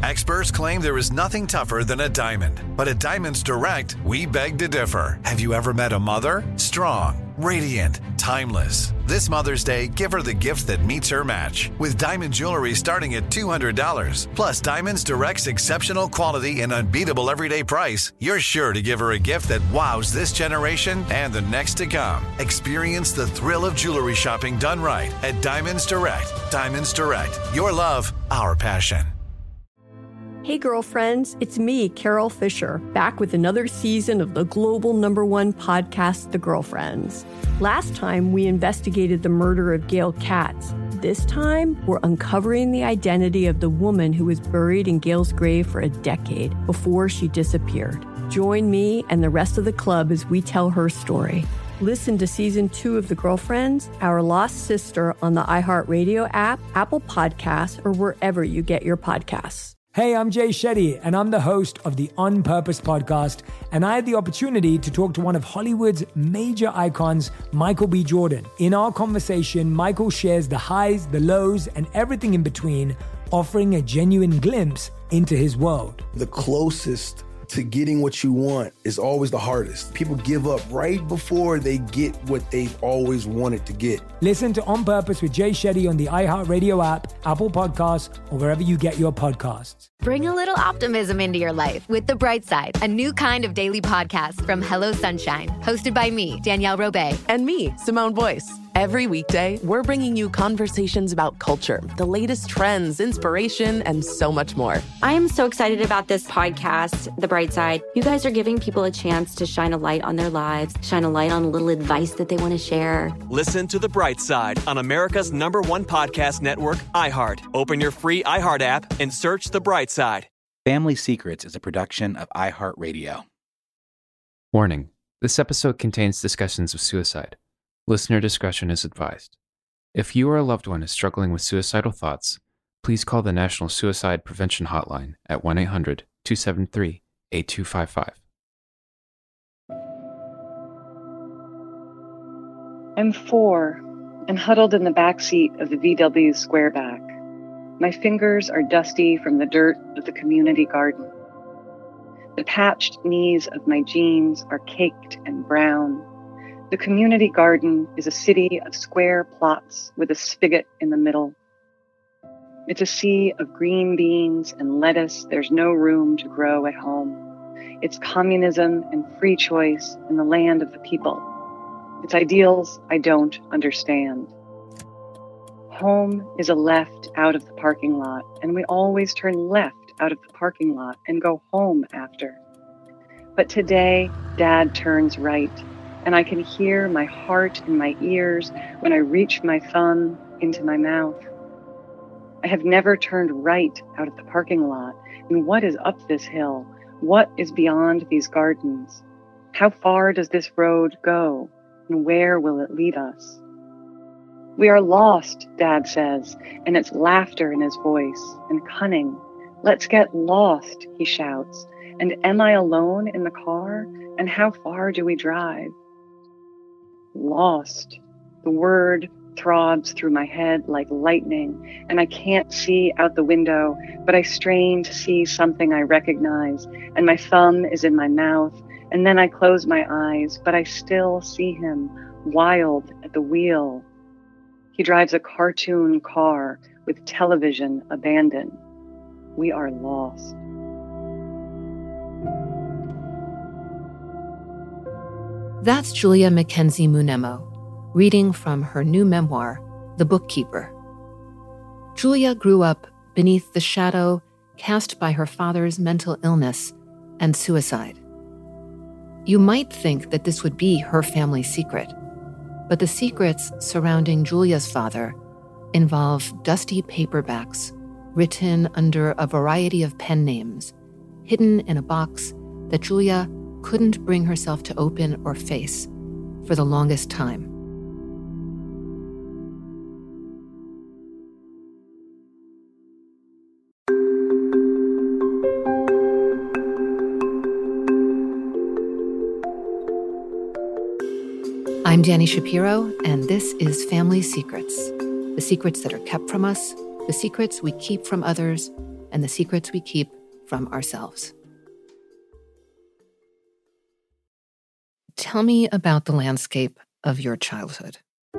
Experts claim there is nothing tougher than a diamond. But at Diamonds Direct, we beg to differ. Have you ever met a mother? Strong, radiant, timeless. This Mother's Day, give her the gift that meets her match. With diamond jewelry starting at $200. Plus, Diamonds Direct's exceptional quality and unbeatable everyday price, you're sure to give her a gift that wows this generation and the next to come. Experience the thrill of jewelry shopping done right at Diamonds Direct. Diamonds Direct. Your love, our passion. Hey girlfriends, it's me, Carol Fisher, back with another season of the global #1 podcast, The Girlfriends. Last time, we investigated the murder of Gail Katz. This time, we're uncovering the identity of the woman who was buried in Gail's grave for a decade before she disappeared. Join me and the rest of the club as we tell her story. Listen to Season 2 of The Girlfriends, Our Lost Sister on the iHeartRadio app, Apple Podcasts, or wherever you get your podcasts. Hey, I'm Jay Shetty, and I'm the host of the On Purpose podcast, and I had the opportunity to talk to one of Hollywood's major icons, Michael B. Jordan. In our conversation, Michael shares the highs, the lows, and everything in between, offering a genuine glimpse into his world. The closest to getting what you want is always the hardest. People give up right before they get what they've always wanted to get. Listen to On Purpose with Jay Shetty on the iHeartRadio app, Apple Podcasts, or wherever you get your podcasts. Bring a little optimism into your life with The Bright Side, a new kind of daily podcast from Hello Sunshine, hosted by me, Danielle Robay. And me, Simone Boyce. Every weekday, we're bringing you conversations about culture, the latest trends, inspiration, and so much more. I am so excited about this podcast, The Bright Side. You guys are giving people a chance to shine a light on their lives, shine a light on a little advice that they want to share. Listen to The Bright Side on America's #1 podcast network, iHeart. Open your free iHeart app and search The Bright Side. Family Secrets is a production of iHeartRadio. Warning: this episode contains discussions of suicide. Listener discretion is advised. If you or a loved one is struggling with suicidal thoughts, please call the National Suicide Prevention Hotline at 1-800-273-8255. I'm 4 and huddled in the back seat of the VW Squareback. My fingers are dusty from the dirt of the community garden. The patched knees of my jeans are caked and brown. The community garden is a city of square plots with a spigot in the middle. It's a sea of green beans and lettuce there's no room to grow at home. It's communism and free choice in the land of the people. It's ideals I don't understand. Home is a left out of the parking lot, and we always turn left out of the parking lot and go home after. But today, Dad turns right, and I can hear my heart in my ears when I reach my thumb into my mouth. I have never turned right out of the parking lot, and what is up this hill? What is beyond these gardens? How far does this road go, and where will it lead us? We are lost, Dad says, and it's laughter in his voice, and cunning. Let's get lost, he shouts. And am I alone in the car? And how far do we drive? Lost. The word throbs through my head like lightning, and I can't see out the window, but I strain to see something I recognize, and my thumb is in my mouth, and then I close my eyes, but I still see him, wild at the wheel. He drives a cartoon car with television abandoned. We are lost. That's Julia Mackenzie Munemo, reading from her new memoir, The Bookkeeper. Julia grew up beneath the shadow cast by her father's mental illness and suicide. You might think that this would be her family secret, but the secrets surrounding Julia's father involve dusty paperbacks written under a variety of pen names, hidden in a box that Julia couldn't bring herself to open or face for the longest time. I'm Dani Shapiro, and this is Family Secrets. The secrets that are kept from us, the secrets we keep from others, and the secrets we keep from ourselves. Tell me about the landscape of your childhood.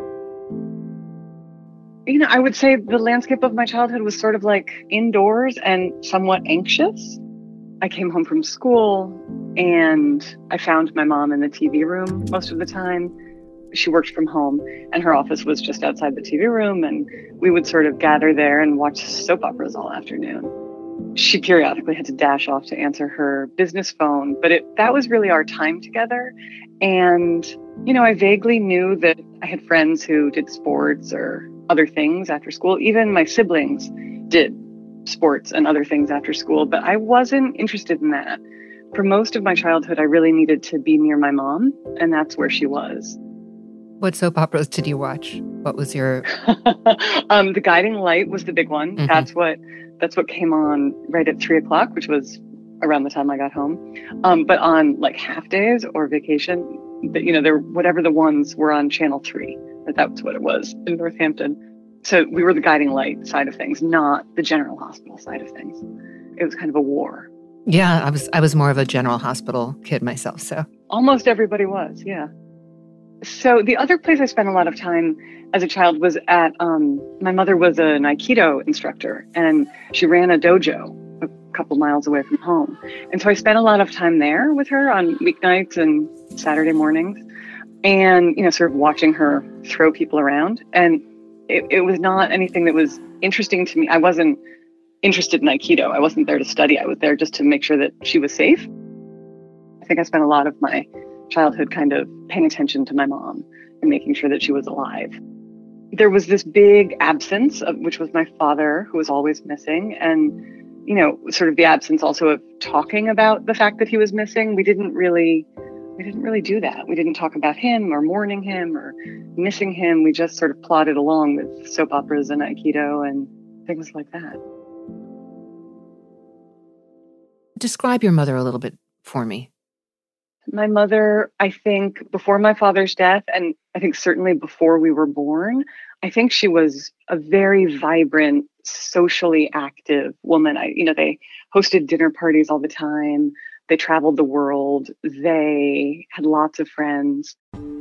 I would say the landscape of my childhood was sort of like indoors and somewhat anxious. I came home from school and I found my mom in the TV room most of the time. She worked from home and her office was just outside the TV room, and we would sort of gather there and watch soap operas all afternoon. She periodically had to dash off to answer her business phone, but that was really our time together. And, I vaguely knew that I had friends who did sports or other things after school. Even my siblings did sports and other things after school, but I wasn't interested in that. For most of my childhood, I really needed to be near my mom, and that's where she was. What soap operas did you watch? What was your... The Guiding Light was the big one. Mm-hmm. That's what came on right at 3:00, which was around the time I got home. But on like half days or vacation, whatever the ones were on Channel 3. That's what it was in Northampton. So we were the Guiding Light side of things, not the General Hospital side of things. It was kind of a war. Yeah, I was more of a General Hospital kid myself, so. Almost everybody was, yeah. So the other place I spent a lot of time as a child was at, my mother was an Aikido instructor, and she ran a dojo a couple miles away from home. And so I spent a lot of time there with her on weeknights and Saturday mornings, and, sort of watching her throw people around. And it was not anything that was interesting to me. I wasn't interested in Aikido. I wasn't there to study. I was there just to make sure that she was safe. I think I spent a lot of my childhood kind of paying attention to my mom and making sure that she was alive. There was this big absence which was my father, who was always missing. And, sort of the absence also of talking about the fact that he was missing. We didn't really do that. We didn't talk about him or mourning him or missing him. We just sort of plodded along with soap operas and Aikido and things like that. Describe your mother a little bit for me. My mother, I think before my father's death, and I think certainly before we were born, I think she was a very vibrant, socially active woman. They hosted dinner parties all the time. They traveled the world. They had lots of friends.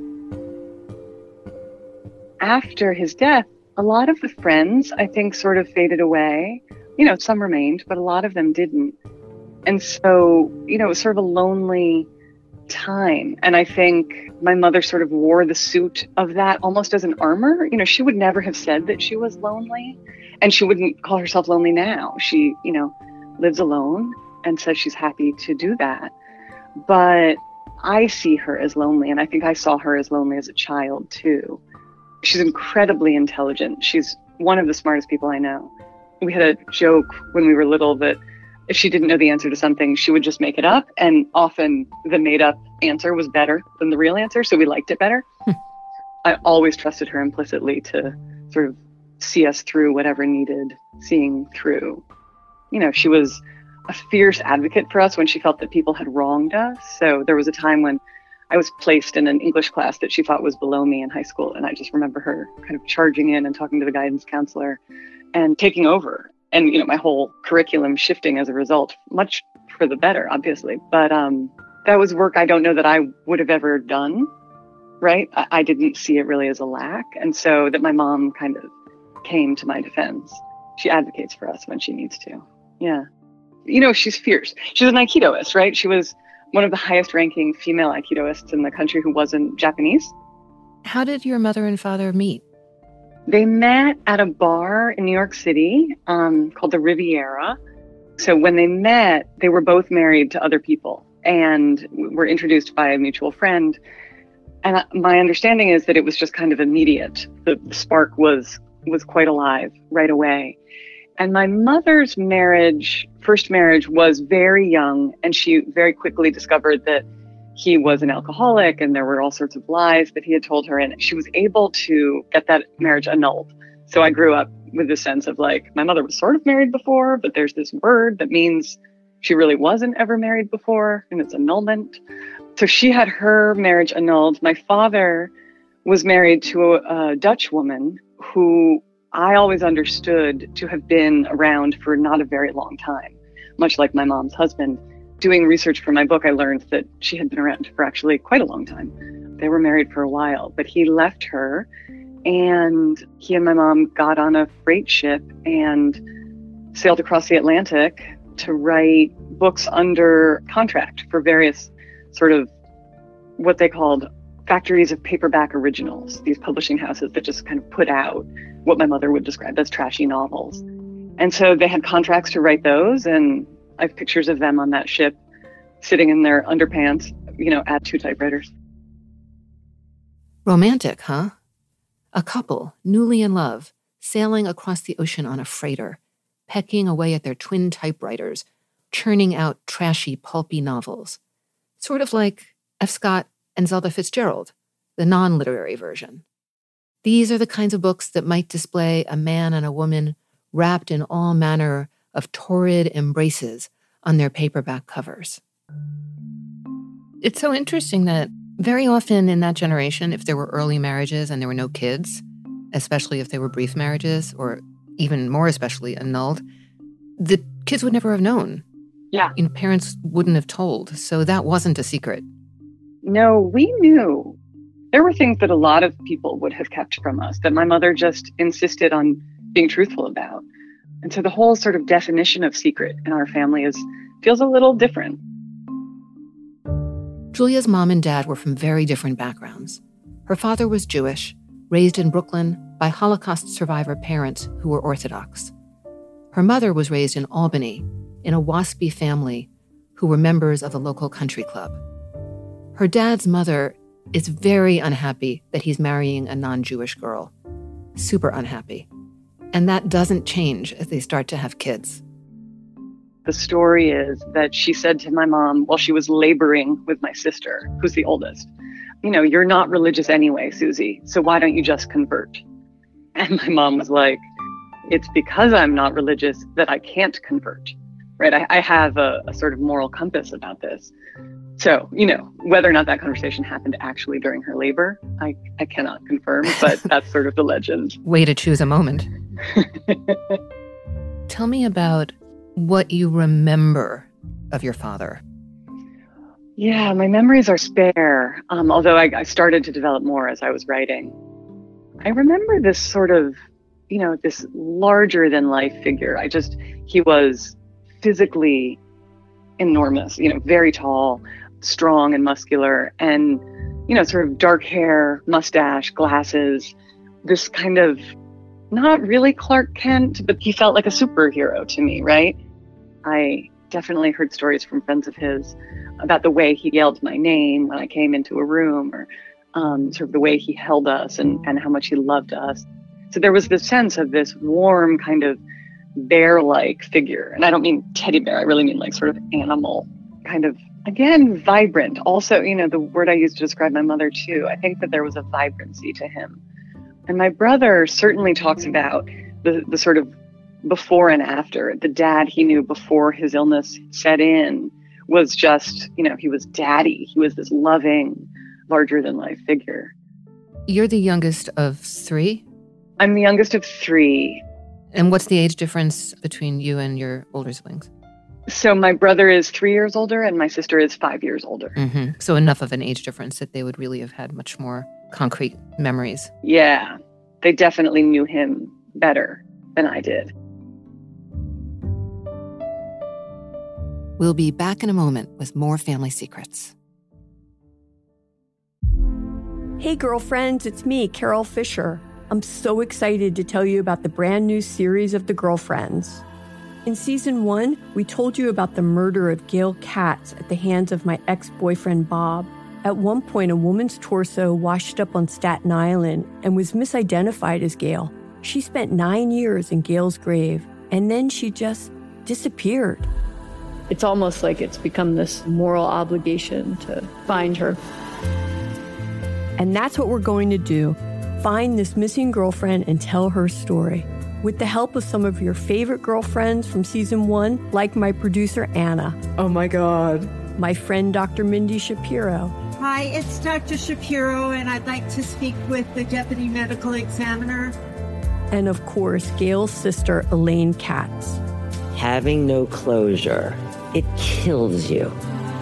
After his death, a lot of the friends, I think, sort of faded away. Some remained, but a lot of them didn't. And so, it was sort of a lonely time. And I think my mother sort of wore the suit of that almost as an armor. She would never have said that she was lonely, and she wouldn't call herself lonely now. She, lives alone and says she's happy to do that. But I see her as lonely, and I think I saw her as lonely as a child too. She's incredibly intelligent. She's one of the smartest people I know. We had a joke when we were little that if she didn't know the answer to something, she would just make it up. And often the made up answer was better than the real answer, so we liked it better. I always trusted her implicitly to sort of see us through whatever needed seeing through. She was a fierce advocate for us when she felt that people had wronged us. So there was a time when I was placed in an English class that she thought was below me in high school. And I just remember her kind of charging in and talking to the guidance counselor and taking over. And, my whole curriculum shifting as a result, much for the better, obviously. But that was work I don't know that I would have ever done, right? I didn't see it really as a lack. And so that my mom kind of came to my defense. She advocates for us when she needs to. Yeah. She's fierce. She's an Aikidoist, right? She was one of the highest ranking female Aikidoists in the country who wasn't Japanese. How did your mother and father meet? They met at a bar in New York City called the Riviera. So when they met, they were both married to other people and were introduced by a mutual friend. And my understanding is that it was just kind of immediate. The spark was quite alive right away. And my mother's first marriage was very young, and she very quickly discovered that he was an alcoholic and there were all sorts of lies that he had told her, and she was able to get that marriage annulled. So I grew up with this sense of like, my mother was sort of married before, but there's this word that means she really wasn't ever married before, and it's annulment. So she had her marriage annulled. My father was married to a Dutch woman who I always understood to have been around for not a very long time, much like my mom's husband. Doing research for my book, I learned that she had been around for actually quite a long time. They were married for a while, but he left her, and he and my mom got on a freight ship and sailed across the Atlantic to write books under contract for various sort of what they called factories of paperback originals, these publishing houses that just kind of put out what my mother would describe as trashy novels. And so they had contracts to write those, and I have pictures of them on that ship sitting in their underpants, at 2 typewriters. Romantic, huh? A couple, newly in love, sailing across the ocean on a freighter, pecking away at their twin typewriters, churning out trashy, pulpy novels. Sort of like F. Scott and Zelda Fitzgerald, the non-literary version. These are the kinds of books that might display a man and a woman wrapped in all manner of torrid embraces on their paperback covers. It's so interesting that very often in that generation, if there were early marriages and there were no kids, especially if they were brief marriages, or even more especially annulled, the kids would never have known. Yeah. Parents wouldn't have told, so that wasn't a secret. No, we knew. There were things that a lot of people would have kept from us that my mother just insisted on being truthful about. And so the whole sort of definition of secret in our family feels a little different. Julia's mom and dad were from very different backgrounds. Her father was Jewish, raised in Brooklyn by Holocaust survivor parents who were Orthodox. Her mother was raised in Albany, in a WASPy family who were members of a local country club. Her dad's mother is very unhappy that he's marrying a non-Jewish girl. Super unhappy. And that doesn't change as they start to have kids. The story is that she said to my mom while she was laboring with my sister, who's the oldest, you're not religious anyway, Susie, so why don't you just convert? And my mom was like, it's because I'm not religious that I can't convert, right? I have a sort of moral compass about this. So, whether or not that conversation happened actually during her labor, I cannot confirm, but that's sort of the legend. Way to choose a moment. Tell me about what you remember of your father. Yeah, my memories are spare, although I started to develop more as I was writing. I remember this sort of, this larger than life figure. He was physically enormous, very tall, strong and muscular, and, sort of dark hair, mustache, glasses, this kind of, not really Clark Kent, but he felt like a superhero to me, right? I definitely heard stories from friends of his about the way he yelled my name when I came into a room, or sort of the way he held us and how much he loved us. So there was this sense of this warm kind of bear-like figure. And I don't mean teddy bear, I really mean like sort of animal, kind of, again, vibrant. Also, the word I used to describe my mother too, I think that there was a vibrancy to him. And my brother certainly talks about the sort of before and after. The dad he knew before his illness set in was just, he was daddy. He was this loving, larger-than-life figure. You're the youngest of 3? I'm the youngest of 3. And what's the age difference between you and your older siblings? So my brother is 3 years older and my sister is 5 years older. Mm-hmm. So enough of an age difference that they would really have had much more concrete memories. Yeah, they definitely knew him better than I did. We'll be back in a moment with more Family Secrets. Hey girlfriends, it's me, Carol Fisher. I'm so excited to tell you about the brand new series of The Girlfriends. In season 1, we told you about the murder of Gail Katz at the hands of my ex-boyfriend Bob. At one point, a woman's torso washed up on Staten Island and was misidentified as Gail. She spent 9 years in Gail's grave, and then she just disappeared. It's almost like it's become this moral obligation to find her. And that's what we're going to do. Find this missing girlfriend and tell her story. With the help of some of your favorite girlfriends from season 1, like my producer, Anna. Oh my God. My friend, Dr. Mindy Shapiro. Hi, it's Dr. Shapiro, and I'd like to speak with the deputy medical examiner. and of course, Gail's sister, Elaine Katz. Having no closure, it kills you.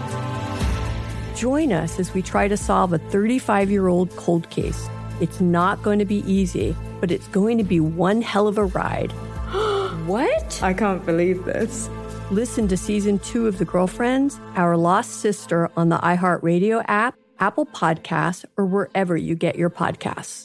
Join us as we try to solve a 35-year-old cold case. It's not going to be easy, but it's going to be one hell of a ride. What? I can't believe this. Listen to Season 2 of The Girlfriends, Our Lost Sister on the iHeartRadio app, Apple Podcasts, or wherever you get your podcasts.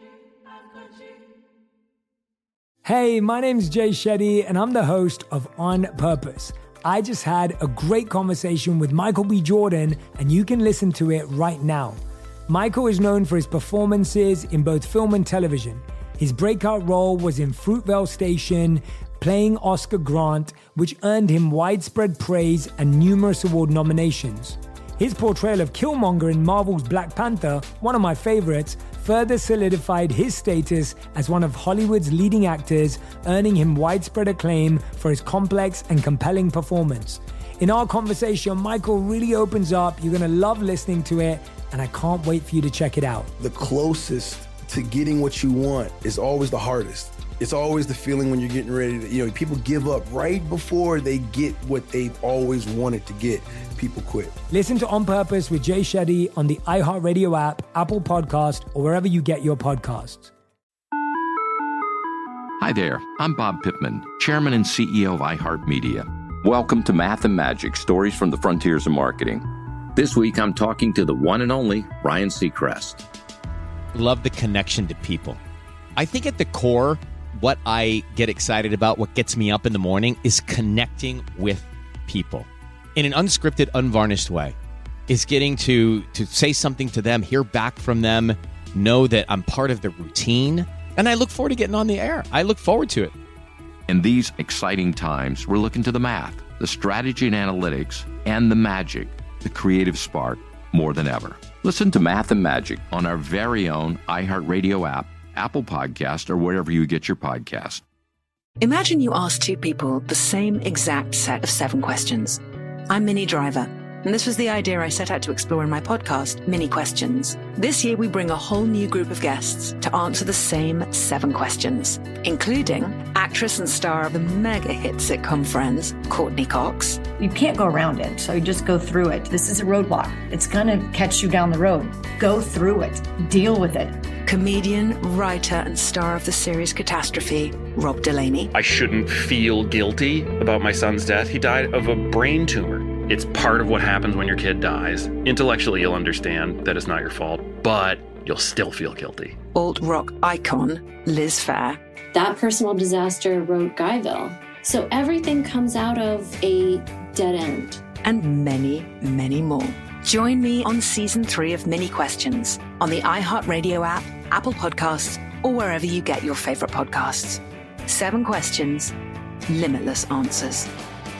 Hey, my name's Jay Shetty, and I'm the host of On Purpose. I just had a great conversation with Michael B. Jordan, and you can listen to it right now. Michael is known for his performances in both film and television. His breakout role was in Fruitvale Station, playing Oscar Grant, which earned him widespread praise and numerous award nominations. His portrayal of Killmonger in Marvel's Black Panther, one of my favorites, further solidified his status as one of Hollywood's leading actors, earning him widespread acclaim for his complex and compelling performance. In our conversation, Michael really opens up. You're going to love listening to it, and I can't wait for you to check it out. The closest to getting what you want is always the hardest. It's always the feeling when you're getting ready to, people give up right before they get what they've always wanted to get. People quit. Listen to On Purpose with Jay Shetty on the iHeartRadio app, Apple Podcast, or wherever you get your podcasts. Hi there, I'm Bob Pittman, Chairman and CEO of iHeartMedia. Welcome to Math and Magic, Stories from the Frontiers of Marketing. This week, I'm talking to the one and only Ryan Seacrest. Love the connection to people. I think at the core, what I get excited about, what gets me up in the morning, is connecting with people in an unscripted, unvarnished way. Is getting to say something to them, hear back from them, know that I'm part of the routine, and I look forward to getting on the air. I look forward to it. In these exciting times, we're looking to the math, the strategy and analytics, and the magic, the creative spark, more than ever. Listen to Math and Magic on our very own iHeartRadio app, Apple Podcast, or wherever you get your podcast. Imagine you ask two people the same exact set of 7 questions. I'm Minnie Driver, and this was the idea I set out to explore in my podcast, Mini Questions. This year, we bring a whole new group of guests to answer the same 7 questions, including actress and star of the mega-hit sitcom Friends, Courtney Cox. You can't go around it, so you just go through it. This is a roadblock. It's going to catch you down the road. Go through it. Deal with it. Comedian, writer, and star of the series Catastrophe, Rob Delaney. I shouldn't feel guilty about my son's death. He died of a brain tumor. It's part of what happens when your kid dies. Intellectually, you'll understand that it's not your fault, but you'll still feel guilty. Alt-rock icon, Liz Phair. That personal disaster wrote Guyville. So everything comes out of a dead end. And many, many more. Join me on Season 3 of Mini Questions on the iHeartRadio app, Apple Podcasts, or wherever you get your favorite podcasts. 7 questions, limitless answers.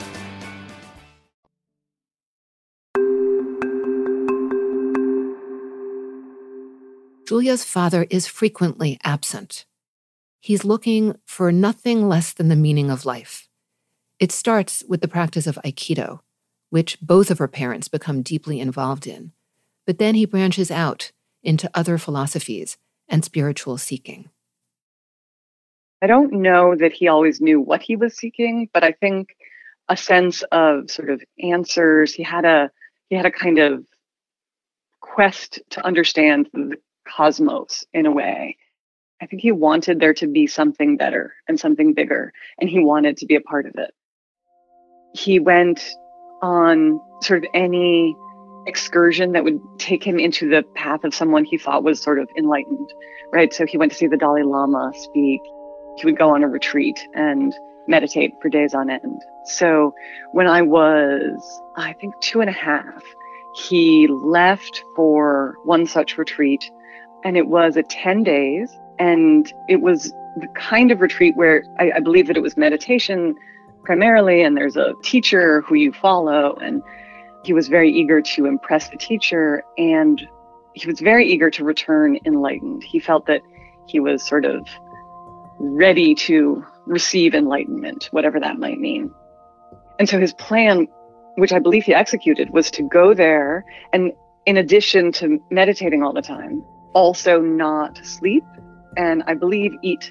Julia's father is frequently absent. He's looking for nothing less than the meaning of life. It starts with the practice of Aikido, which both of her parents become deeply involved in, but then he branches out into other philosophies and spiritual seeking. I don't know that he always knew what he was seeking, but I think a sense of sort of answers. He had a kind of quest to understand the cosmos in a way. I think he wanted there to be something better and something bigger, and he wanted to be a part of it. He went on sort of any excursion that would take him into the path of someone he thought was sort of enlightened, right? So he went to see the Dalai Lama speak. He would go on a retreat and meditate for days on end. So when I was, I think 2.5, he left for one such retreat, and it was 10 days. And it was the kind of retreat where I believe that it was meditation primarily, and there's a teacher who you follow, and he was very eager to impress the teacher, and he was very eager to return enlightened. He felt that he was sort of ready to receive enlightenment, whatever that might mean. And so his plan, which I believe he executed, was to go there and, in addition to meditating all the time, also not sleep, and I believe eat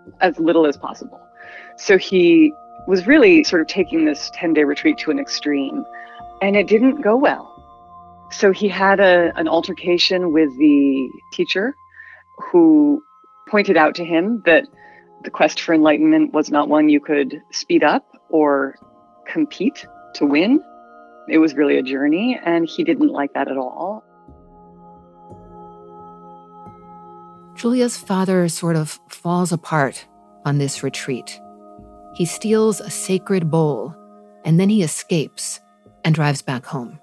as little as possible. So he was really sort of taking this 10-day retreat to an extreme, and it didn't go well. So he had an altercation with the teacher, who pointed out to him that the quest for enlightenment was not one you could speed up or compete to win. It was really a journey, and he didn't like that at all. Julia's father sort of falls apart on this retreat. He steals a sacred bowl, and then he escapes and drives back home.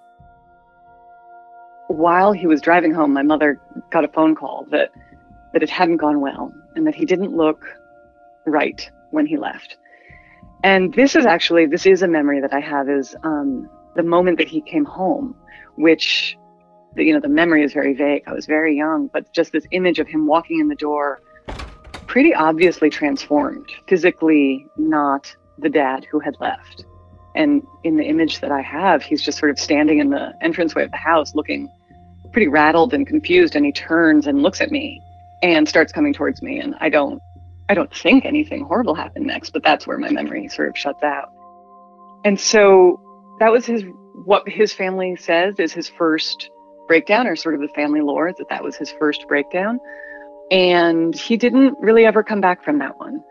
While he was driving home, my mother got a phone call that it hadn't gone well and that he didn't look right when he left. And this is a memory that I have, is the moment that he came home, which, the memory is very vague. I was very young, but just this image of him walking in the door, pretty obviously transformed, physically not the dad who had left. And in the image that I have, he's just sort of standing in the entranceway of the house looking pretty rattled and confused, and he turns and looks at me and starts coming towards me. And I don't think anything horrible happened next, but that's where my memory sort of shuts out. And so that was what his family says is his first breakdown, or sort of the family lore, that was his first breakdown. And he didn't really ever come back from that one.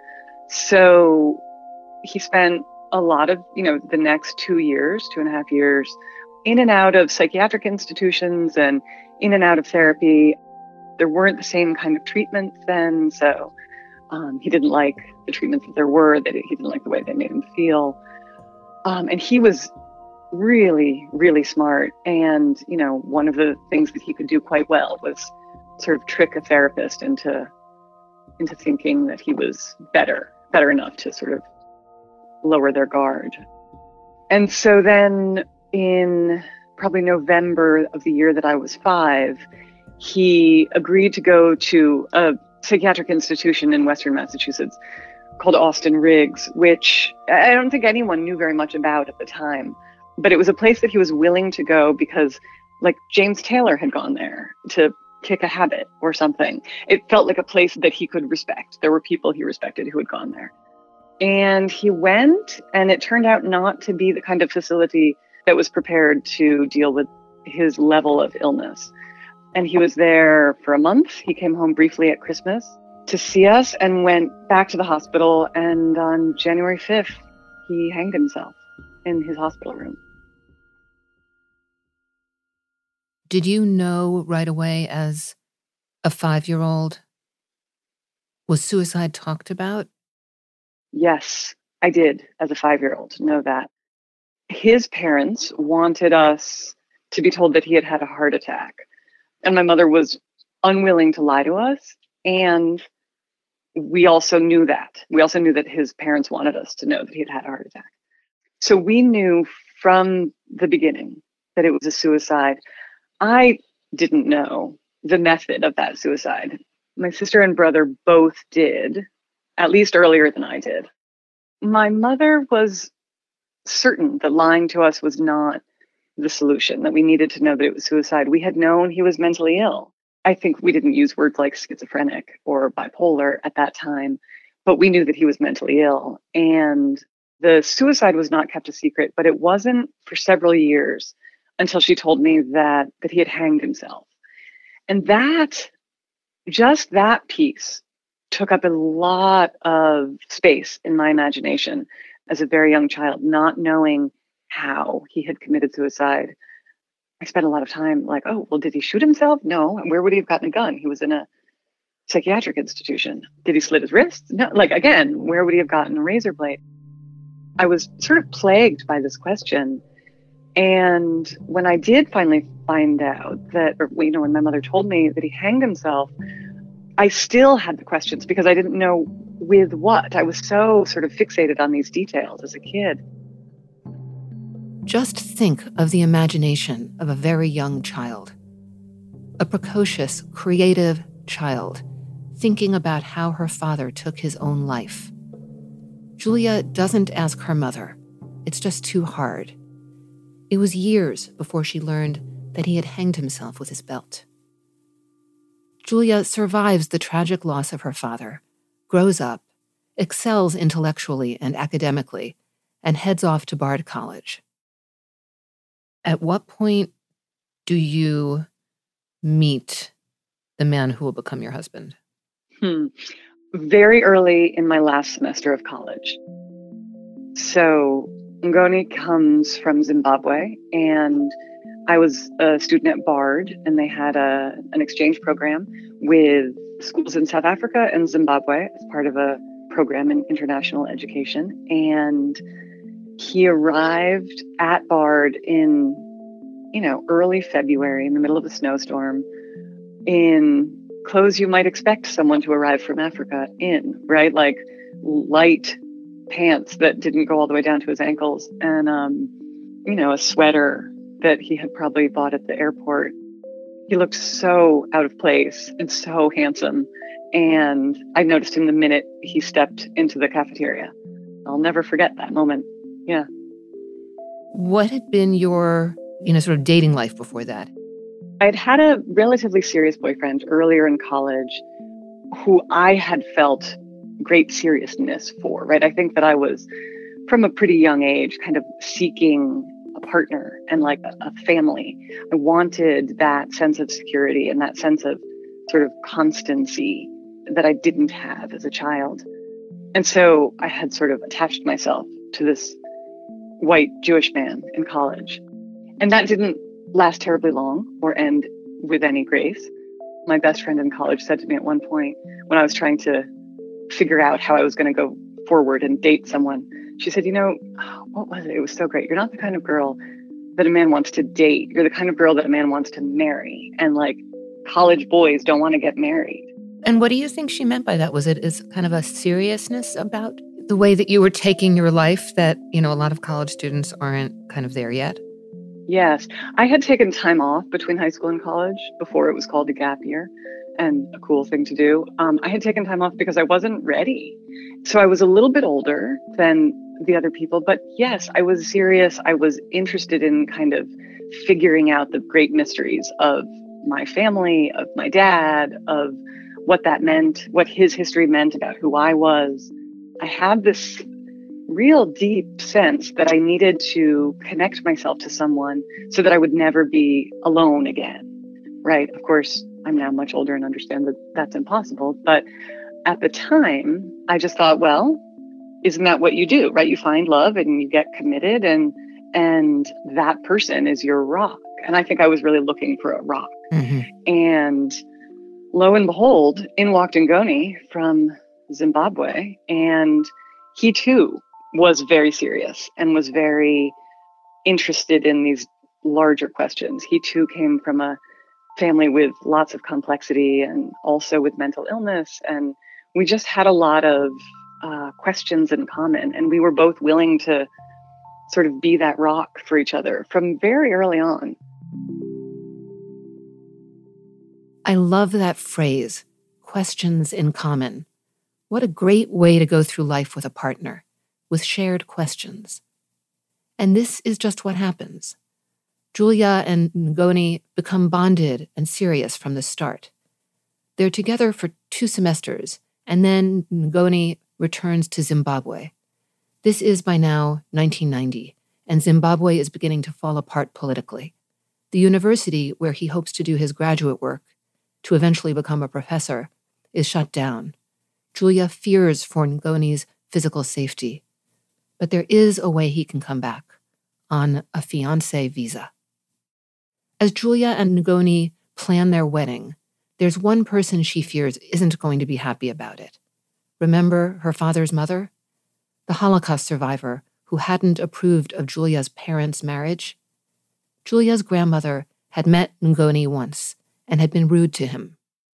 So he spent a lot of, the next 2.5 years, in and out of psychiatric institutions and in and out of therapy. There weren't the same kind of treatments then, so he didn't like the treatments that there were, he didn't like the way they made him feel. And he was really, really smart. And, one of the things that he could do quite well was sort of trick a therapist into thinking that he was better enough to sort of lower their guard. And so then in probably November of the year that I was 5, he agreed to go to a psychiatric institution in Western Massachusetts called Austin Riggs, which I don't think anyone knew very much about at the time. But it was a place that he was willing to go because, like, James Taylor had gone there to kick a habit or something. It felt like a place that he could respect. There were people he respected who had gone there. And he went, and it turned out not to be the kind of facility that was prepared to deal with his level of illness. And he was there for a month. He came home briefly at Christmas to see us and went back to the hospital. And on January 5th, he hanged himself in his hospital room. Did you know right away as a 5-year-old? Was suicide talked about? Yes, I did as a 5-year-old know that. His parents wanted us to be told that he had had a heart attack. And my mother was unwilling to lie to us. And we also knew that. We also knew that his parents wanted us to know that he had had a heart attack. So we knew from the beginning that it was a suicide. I didn't know the method of that suicide. My sister and brother both did, at least earlier than I did. My mother was certain that lying to us was not the solution, that we needed to know that it was suicide. We had known he was mentally ill. I think we didn't use words like schizophrenic or bipolar at that time, but we knew that he was mentally ill. And the suicide was not kept a secret, but it wasn't for several years until she told me that he had hanged himself. And that piece took up a lot of space in my imagination as a very young child, not knowing how he had committed suicide. I spent a lot of time like, oh, well, did he shoot himself? No. And where would he have gotten a gun? He was in a psychiatric institution. Did he slit his wrists? No. Like, again, where would he have gotten a razor blade? I was sort of plagued by this question. And when I did finally find out that, when my mother told me that he hanged himself, I still had the questions because I didn't know with what. I was so sort of fixated on these details as a kid. Just think of the imagination of a very young child, a precocious, creative child, thinking about how her father took his own life. Julia doesn't ask her mother. It's just too hard. It was years before she learned that he had hanged himself with his belt. Julia survives the tragic loss of her father, grows up, excels intellectually and academically, and heads off to Bard College. At what point do you meet the man who will become your husband? Very early in my last semester of college. So Ngoni comes from Zimbabwe, and I was a student at Bard, and they had an exchange program with schools in South Africa and Zimbabwe as part of a program in international education. And he arrived at Bard in, early February, in the middle of a snowstorm, in clothes you might expect someone to arrive from Africa in, right? Like light pants that didn't go all the way down to his ankles, and, a sweater that he had probably bought at the airport. He looked so out of place and so handsome. And I noticed him the minute he stepped into the cafeteria. I'll never forget that moment. Yeah. What had been your, sort of dating life before that? I'd had a relatively serious boyfriend earlier in college who I had felt great seriousness for, right? I think that I was, from a pretty young age, kind of seeking a partner and like a family. I wanted that sense of security and that sense of sort of constancy that I didn't have as a child. And so I had sort of attached myself to this white Jewish man in college. And that didn't last terribly long or end with any grace. My best friend in college said to me at one point, when I was trying to figure out how I was going to go forward and date someone, she said, what was it? It was so great. You're not the kind of girl that a man wants to date. You're the kind of girl that a man wants to marry. And like college boys don't want to get married. And what do you think she meant by that? Was it is kind of a seriousness about the way that you were taking your life that, a lot of college students aren't kind of there yet? Yes. I had taken time off between high school and college before it was called a gap year and a cool thing to do. I had taken time off because I wasn't ready. So I was a little bit older than the other people. But yes, I was serious. I was interested in kind of figuring out the great mysteries of my family, of my dad, of what that meant, what his history meant about who I was. I had this real deep sense that I needed to connect myself to someone so that I would never be alone again, right? Of course, I'm now much older and understand that that's impossible. But at the time, I just thought, well, isn't that what you do, right? You find love and you get committed and that person is your rock. And I think I was really looking for a rock. Mm-hmm. And lo and behold, in walked Ngoni from Zimbabwe, and he too was very serious and was very interested in these larger questions. He too came from a family with lots of complexity and also with mental illness. And we just had a lot of questions in common. And we were both willing to sort of be that rock for each other from very early on. I love that phrase, questions in common. What a great way to go through life with a partner, with shared questions. And this is just what happens. Julia and Ngoni become bonded and serious from the start. They're together for 2 semesters, and then Ngoni returns to Zimbabwe. This is by now 1990, and Zimbabwe is beginning to fall apart politically. The university where he hopes to do his graduate work, to eventually become a professor, is shut down. Julia fears for Ngoni's physical safety. But there is a way he can come back, on a fiancé visa. As Julia and Ngoni plan their wedding, there's one person she fears isn't going to be happy about it. Remember her father's mother? The Holocaust survivor who hadn't approved of Julia's parents' marriage? Julia's grandmother had met Ngoni once and had been rude to him.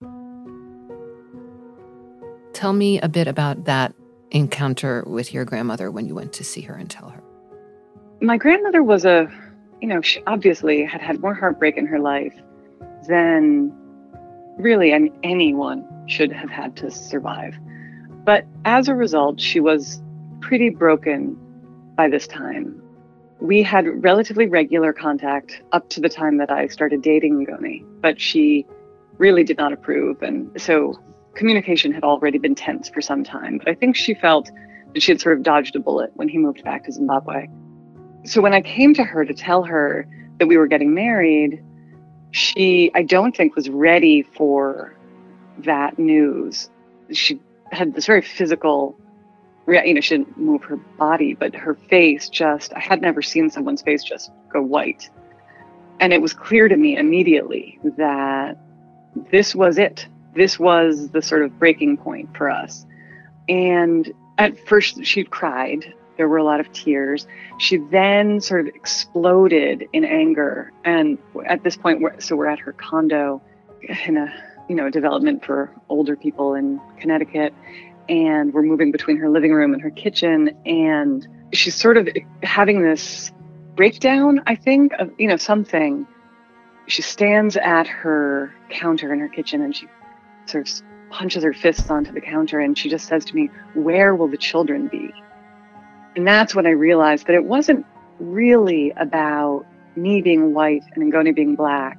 Tell me a bit about that encounter with your grandmother when you went to see her and tell her. My grandmother was she obviously had had more heartbreak in her life than really anyone should have had to survive. But as a result, she was pretty broken by this time. We had relatively regular contact up to the time that I started dating Ngoni, but she really did not approve. And so communication had already been tense for some time, but I think she felt that she had sort of dodged a bullet when he moved back to Zimbabwe. So when I came to her to tell her that we were getting married, she, I don't think, was ready for that news. She had this very physical, she didn't move her body, but her face just, I had never seen someone's face just go white. And it was clear to me immediately that this was it. This was the sort of breaking point for us. And at first she cried. There were a lot of tears. She then sort of exploded in anger. And at this point, we're at her condo in a development for older people in Connecticut. And we're moving between her living room and her kitchen. And she's sort of having this breakdown, I think, of, something. She stands at her counter in her kitchen and she sort of punches her fists onto the counter and she just says to me, "Where will the children be?" And that's when I realized that it wasn't really about me being white and Ngoni being black.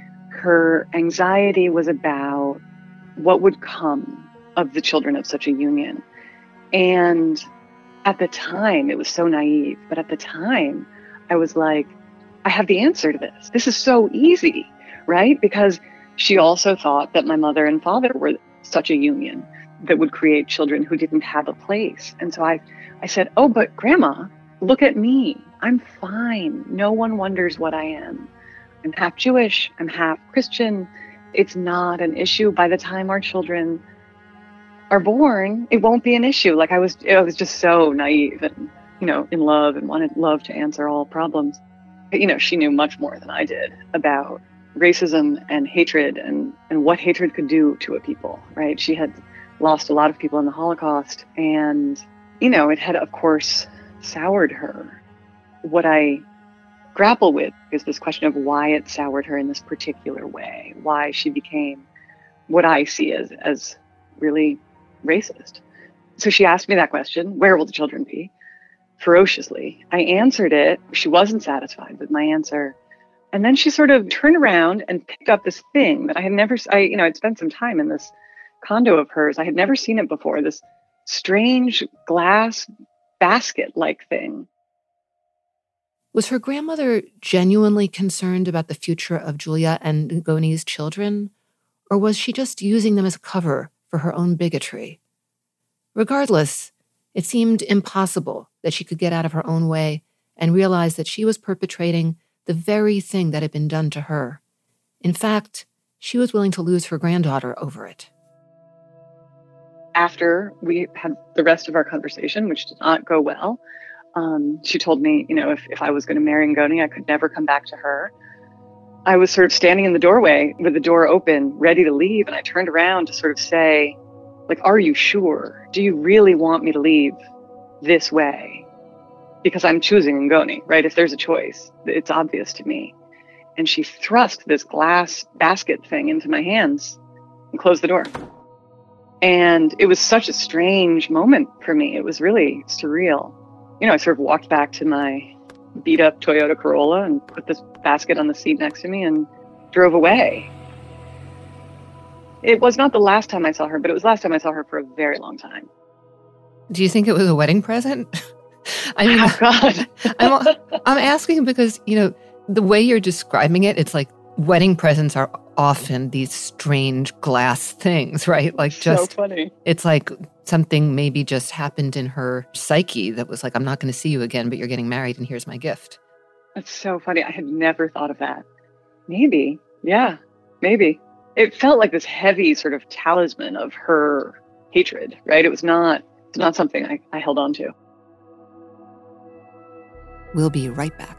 Her anxiety was about what would come of the children of such a union. And at the time, it was so naive, but at the time, I was like, I have the answer to this. This is so easy, right? Because she also thought that my mother and father were such a union that would create children who didn't have a place. And so I said, "Oh, but Grandma, look at me. I'm fine. No one wonders what I am. I'm half Jewish. I'm half Christian. It's not an issue. By the time our children are born, it won't be an issue." Like I was just so naive and, in love and wanted love to answer all problems. She knew much more than I did about racism and hatred and what hatred could do to a people, right? She had lost a lot of people in the Holocaust and, it had, of course, soured her. What I grapple with is this question of why it soured her in this particular way, why she became what I see as really racist. So she asked me that question, where will the children be? Ferociously. I answered it. She wasn't satisfied with my answer. And then she sort of turned around and picked up this thing that I had never, I'd spent some time in this condo of hers. I had never seen it before, this strange glass basket-like thing. Was her grandmother genuinely concerned about the future of Julia and Ngoni's children? Or was she just using them as a cover for her own bigotry? Regardless, it seemed impossible that she could get out of her own way and realize that she was perpetrating the very thing that had been done to her. In fact, she was willing to lose her granddaughter over it. After we had the rest of our conversation, which did not go well, she told me, if I was going to marry Ngoni, I could never come back to her. I was sort of standing in the doorway with the door open, ready to leave, and I turned around to sort of say, are you sure? Do you really want me to leave this way? Because I'm choosing Ngoni, right? If there's a choice, it's obvious to me. And she thrust this glass basket thing into my hands and closed the door. And it was such a strange moment for me. It was really surreal. I sort of walked back to my beat up Toyota Corolla and put this basket on the seat next to me and drove away. It was not the last time I saw her, but it was the last time I saw her for a very long time. Do you think it was a wedding present? I mean, oh, God. I'm asking because, the way you're describing it, it's like wedding presents are often these strange glass things, right? Like just, so funny. It's like something maybe just happened in her psyche that was like, I'm not going to see you again, but you're getting married and here's my gift. That's so funny. I had never thought of that. Maybe. Yeah, maybe. It felt like this heavy sort of talisman of her hatred, right? It's not something I held on to. We'll be right back.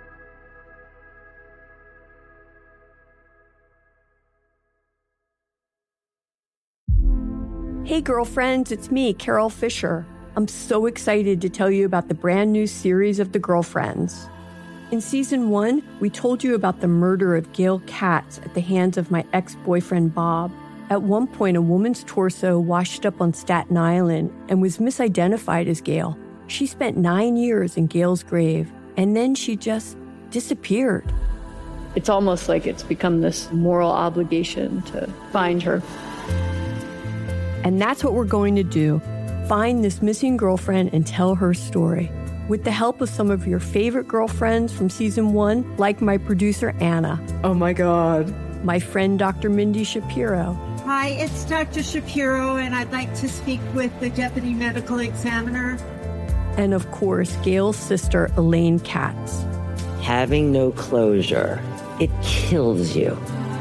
Hey girlfriends, it's me, Carol Fisher. I'm so excited to tell you about the brand new series of The Girlfriends. In season 1, we told you about the murder of Gail Katz at the hands of my ex-boyfriend Bob. At one point, a woman's torso washed up on Staten Island and was misidentified as Gail. She spent 9 years in Gail's grave, and then she just disappeared. It's almost like it's become this moral obligation to find her. And that's what we're going to do. Find this missing girlfriend and tell her story. With the help of some of your favorite girlfriends from season 1, like my producer, Anna. Oh my God. My friend, Dr. Mindy Shapiro. Hi, it's Dr. Shapiro, and I'd like to speak with the Deputy Medical Examiner. And of course, Gail's sister, Elaine Katz. Having no closure, it kills you.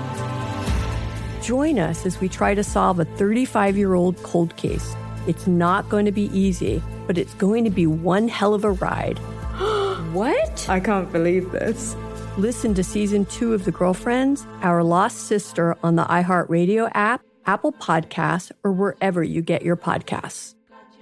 Join us as we try to solve a 35-year-old cold case. It's not going to be easy, but it's going to be one hell of a ride. What? I can't believe this. Listen to season 2 of The Girlfriends, Our Lost Sister on the iHeartRadio app, Apple Podcasts, or wherever you get your podcasts.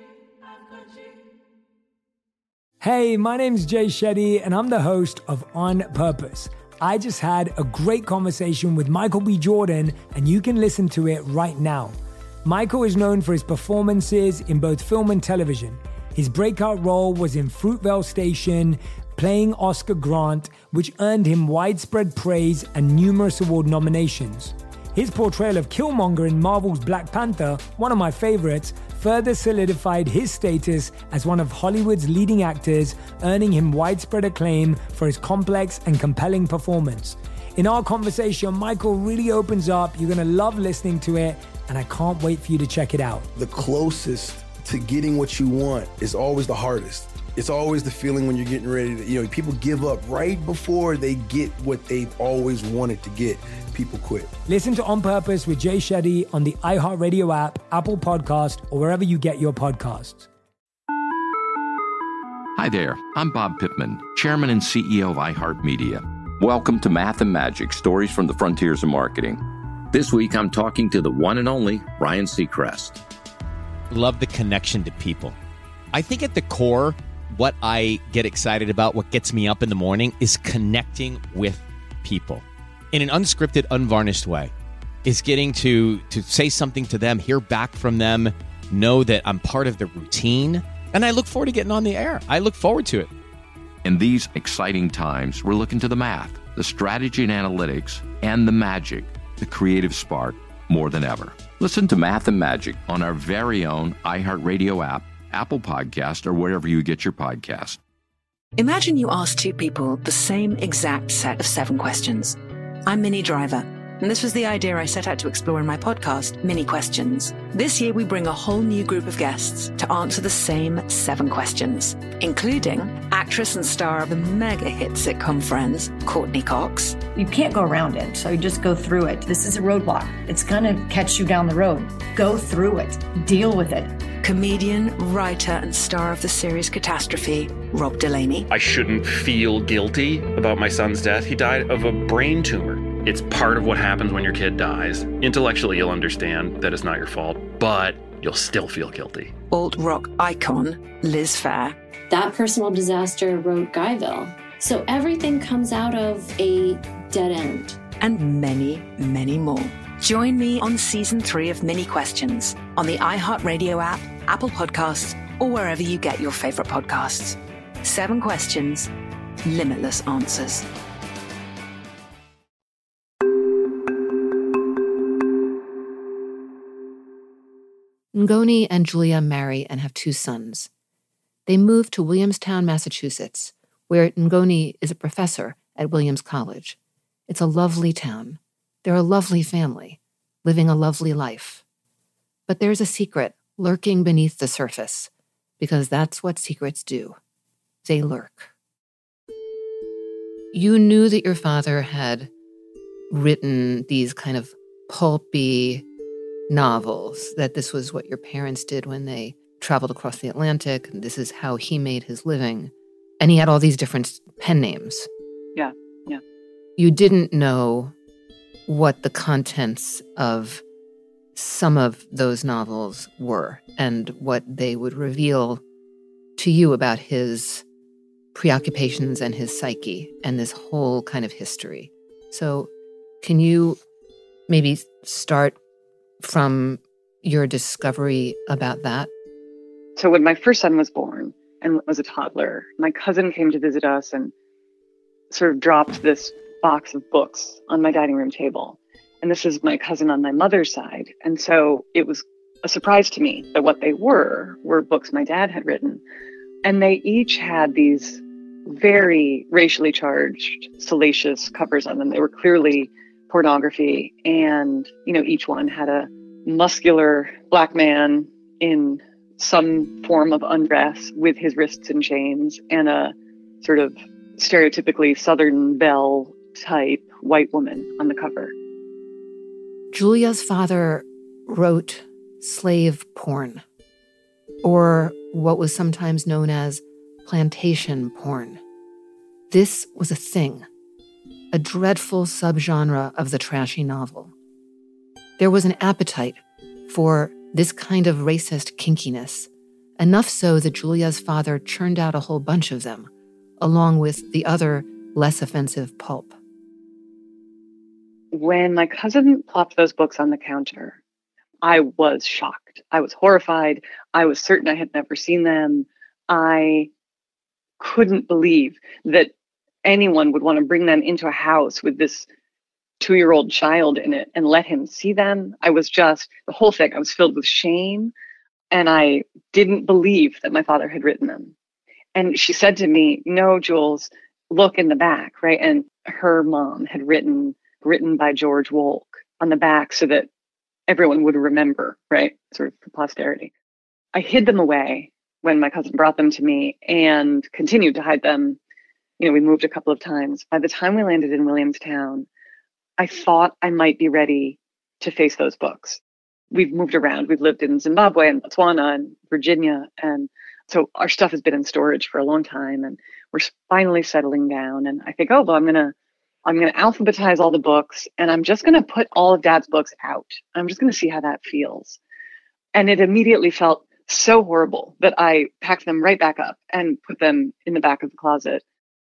Hey, my name's Jay Shetty, and I'm the host of On Purpose. I just had a great conversation with Michael B. Jordan, and you can listen to it right now. Michael is known for his performances in both film and television. His breakout role was in Fruitvale Station, playing Oscar Grant, which earned him widespread praise and numerous award nominations. His portrayal of Killmonger in Marvel's Black Panther, one of my favorites, further solidified his status as one of Hollywood's leading actors, earning him widespread acclaim for his complex and compelling performance. In our conversation, Michael really opens up. You're going to love listening to it, and I can't wait for you to check it out. The closest to getting what you want is always the hardest. It's always the feeling when you're getting ready to, people give up right before they get what they've always wanted to get. People quit. Listen to On Purpose with Jay Shetty on the iHeartRadio app, Apple Podcast, or wherever you get your podcasts. Hi there, I'm Bob Pittman, Chairman and CEO of iHeartMedia. Welcome to Math and Magic, Stories from the Frontiers of Marketing. This week, I'm talking to the one and only Ryan Seacrest. Love the connection to people. I think at the core, what I get excited about, what gets me up in the morning, is connecting with people in an unscripted, unvarnished way. Is getting to say something to them, hear back from them, know that I'm part of the routine, and I look forward to getting on the air. I look forward to it. In these exciting times, we're looking to the math, the strategy and analytics, and the magic, the creative spark, more than ever. Listen to Math and Magic on our very own iHeartRadio app, Apple Podcast, or wherever you get your podcast. Imagine you ask two people the same exact set of 7 questions. I'm Minnie Driver, and this was the idea I set out to explore in my podcast, Mini Questions. This year, we bring a whole new group of guests to answer the same 7 questions, including actress and star of the mega hit sitcom Friends, Courtney Cox. You can't go around it, so you just go through it. This is a roadblock. It's going to catch you down the road. Go through it. Deal with it. Comedian, writer, and star of the series Catastrophe, Rob Delaney. I shouldn't feel guilty about my son's death. He died of a brain tumor. It's part of what happens when your kid dies. Intellectually, you'll understand that it's not your fault, but you'll still feel guilty. Alt-rock icon, Liz Phair. That personal disaster wrote Guyville. So everything comes out of a dead end. And many, many more. Join me on season 3 of Mini Questions on the iHeartRadio app, Apple Podcasts, or wherever you get your favorite podcasts. 7 questions, limitless answers. Ngoni and Julia marry and have 2 sons. They move to Williamstown, Massachusetts, where Ngoni is a professor at Williams College. It's a lovely town. They're a lovely family, living a lovely life. But there's a secret lurking beneath the surface, because that's what secrets do. They lurk. You knew that your father had written these kind of pulpy novels, that this was what your parents did when they traveled across the Atlantic, and this is how he made his living. And he had all these different pen names. Yeah. You didn't know what the contents of some of those novels were and what they would reveal to you about his preoccupations and his psyche and this whole kind of history. So can you maybe start from your discovery about that? So when my first son was born and was a toddler, my cousin came to visit us and sort of dropped this box of books on my dining room table. And this is my cousin on my mother's side. And so it was a surprise to me that what they were books my dad had written. And they each had these very racially charged, salacious covers on them. They were clearly pornography. And, each one had a muscular Black man in some form of undress with his wrists in chains and a sort of stereotypically Southern belle type white woman on the cover. Julia's father wrote slave porn, or what was sometimes known as plantation porn. This was a thing, a dreadful subgenre of the trashy novel. There was an appetite for this kind of racist kinkiness, enough so that Julia's father churned out a whole bunch of them, along with the other less offensive pulp. When my cousin plopped those books on the counter, I was shocked. I was horrified. I was certain I had never seen them. I couldn't believe that anyone would want to bring them into a house with this 2-year-old child in it and let him see them. The whole thing, I was filled with shame, and I didn't believe that my father had written them. And she said to me, "No, Jules, look in the back," right? And her mom had written by George Wolk on the back so that everyone would remember, right? Sort of for posterity. I hid them away when my cousin brought them to me and continued to hide them. We moved a couple of times. By the time we landed in Williamstown, I thought I might be ready to face those books. We've moved around. We've lived in Zimbabwe and Botswana and Virginia. And so our stuff has been in storage for a long time, and we're finally settling down. And I think, I'm going to alphabetize all the books, and I'm just going to put all of Dad's books out. I'm just going to see how that feels. And it immediately felt so horrible that I packed them right back up and put them in the back of the closet.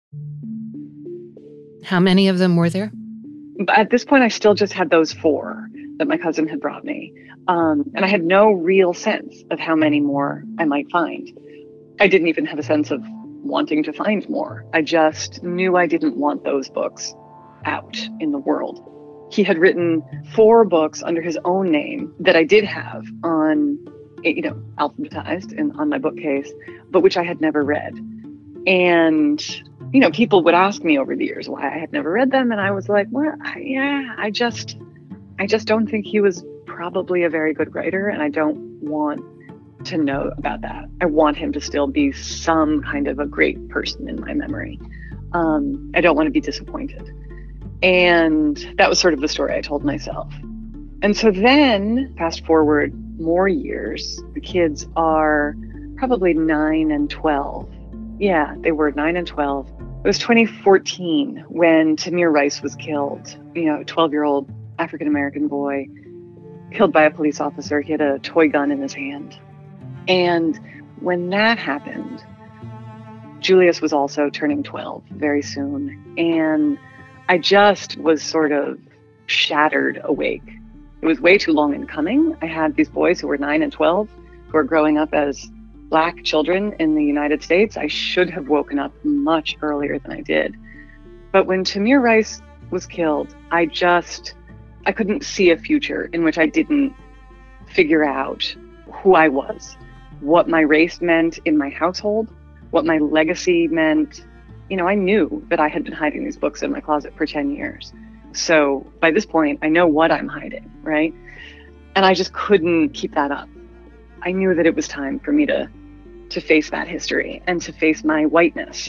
How many of them were there? At this point, I still just had those 4 that my cousin had brought me. And I had no real sense of how many more I might find. I didn't even have a sense of wanting to find more. I just knew I didn't want those books out in the world. He had written 4 books under his own name that I did have on, alphabetized and on my bookcase, but which I had never read. And, people would ask me over the years why I had never read them. And I was like, well, I just don't think he was probably a very good writer. And I don't want to know about that. I want him to still be some kind of a great person in my memory. I don't want to be disappointed. And that was sort of the story I told myself. And so then, fast forward more years, the kids are probably 9 and 12. Yeah, they were 9 and 12. It was 2014 when Tamir Rice was killed, a 12-year-old African-American boy killed by a police officer. He had a toy gun in his hand. And when that happened, Julius was also turning 12 very soon. And I just was sort of shattered awake. It was way too long in coming. I had these boys who were 9 and 12 who were growing up as Black children in the United States. I should have woken up much earlier than I did. But when Tamir Rice was killed, I couldn't see a future in which I didn't figure out who I was, what my race meant in my household, what my legacy meant. I knew that I had been hiding these books in my closet for 10 years. So by this point, I know what I'm hiding, right? And I just couldn't keep that up. I knew that it was time for me to face that history and to face my whiteness.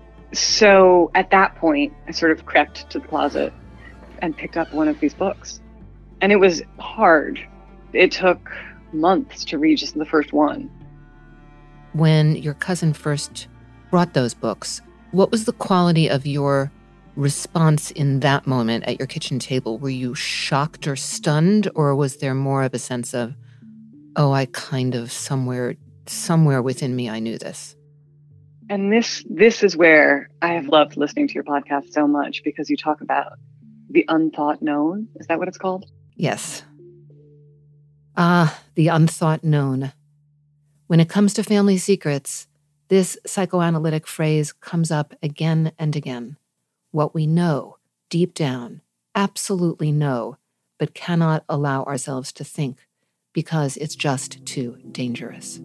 So at that point, I sort of crept to the closet and picked up one of these books. And it was hard. It took months to read just the first one. When your cousin first brought those books, what was the quality of your response in that moment at your kitchen table? Were you shocked or stunned, or was there more of a sense of, I kind of somewhere within me I knew this? And this is where I have loved listening to your podcast so much, because you talk about the unthought known. Is that what it's called? Yes. The unthought known. When it comes to family secrets, this psychoanalytic phrase comes up again and again. What we know, deep down, absolutely know, but cannot allow ourselves to think because it's just too dangerous.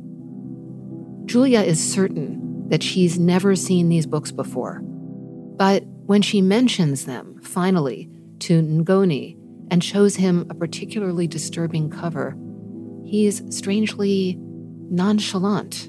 Julia is certain that she's never seen these books before. But when she mentions them, finally, to Ngoni and shows him a particularly disturbing cover, he's strangely nonchalant.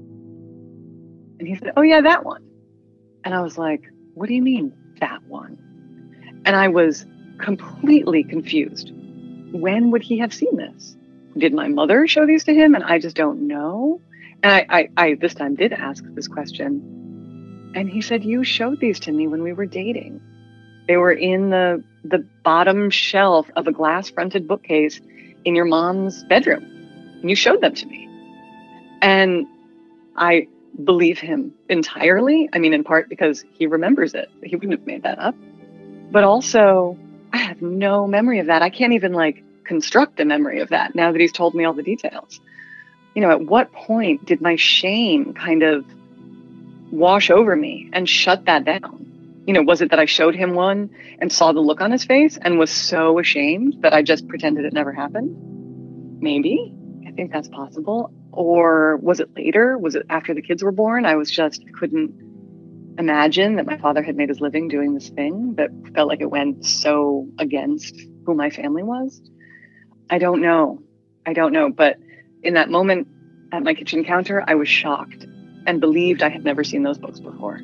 And he said, "Oh yeah, that one." And I was like, "What do you mean, that one?" And I was completely confused. When would he have seen this? Did my mother show these to him and I just don't know? And I this time did ask this question. And he said, "You showed these to me when we were dating. They were in the bottom shelf of a glass-fronted bookcase in your mom's bedroom. And you showed them to me." And I believe him entirely. I mean, in part because he remembers it. He wouldn't have made that up. But also, I have no memory of that. I can't even construct a memory of that now that he's told me all the details. At what point did my shame kind of wash over me and shut that down? Was it that I showed him one and saw the look on his face and was so ashamed that I just pretended it never happened? Maybe. I think that's possible. Or was it later? Was it after the kids were born? I couldn't imagine that my father had made his living doing this thing that felt like it went so against who my family was. I don't know. But in that moment at my kitchen counter, I was shocked and believed I had never seen those books before.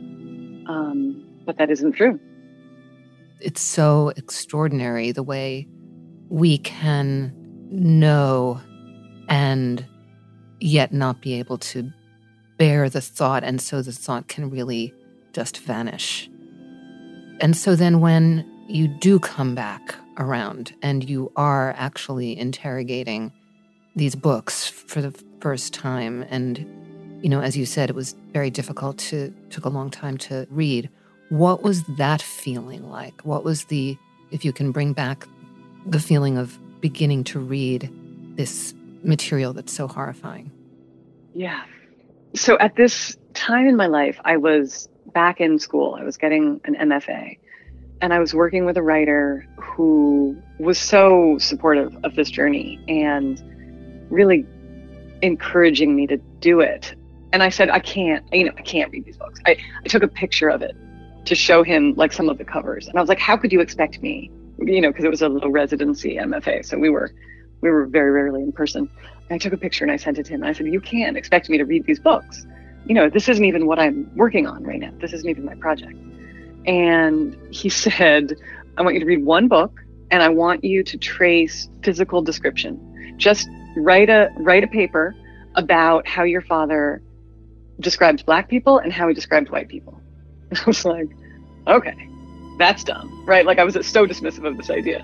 But that isn't true. It's so extraordinary the way we can know and yet not be able to bear the thought, and so the thought can really just vanish. And so then when you do come back around and you are actually interrogating these books for the first time, and, as you said, it was very difficult, took a long time to read. What was that feeling like? What was if you can bring back the feeling of beginning to read this material that's so horrifying? Yeah. So at this time in my life, I was back in school. I was getting an MFA, and I was working with a writer who was so supportive of this journey and really encouraging me to do it. And I said, I can't read these books. I took a picture of it to show him some of the covers. And I was like, how could you expect me? Because it was a low residency MFA. So we were very rarely in person. And I took a picture and I sent it to him. And I said, you can't expect me to read these books. This isn't even what I'm working on right now. This isn't even my project. And he said, I want you to read one book and I want you to trace physical description. Just write a paper about how your father described Black people and how he described white people. And I was like, okay, that's dumb, right? I was so dismissive of this idea.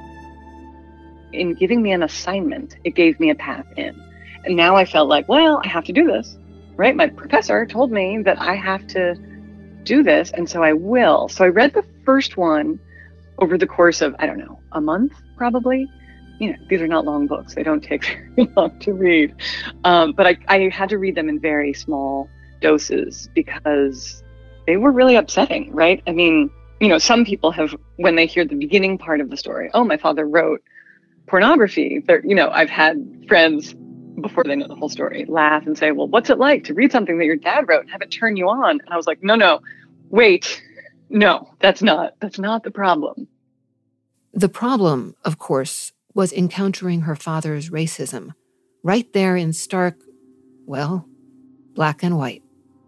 In giving me an assignment, it gave me a path in. And now I felt like, well, I have to do this, right? My professor told me that I have to do this, and so I will. So I read the first one over the course of, a month, probably. These are not long books. They don't take very long to read. But I had to read them in very small doses because they were really upsetting, right? I mean, some people have, when they hear the beginning part of the story, oh, my father wrote pornography. I've had friends, before they know the whole story, laugh and say, well, what's it like to read something that your dad wrote and have it turn you on? And I was like, no, wait, no, that's not the problem. The problem, of course, was encountering her father's racism, right there in stark, black and white.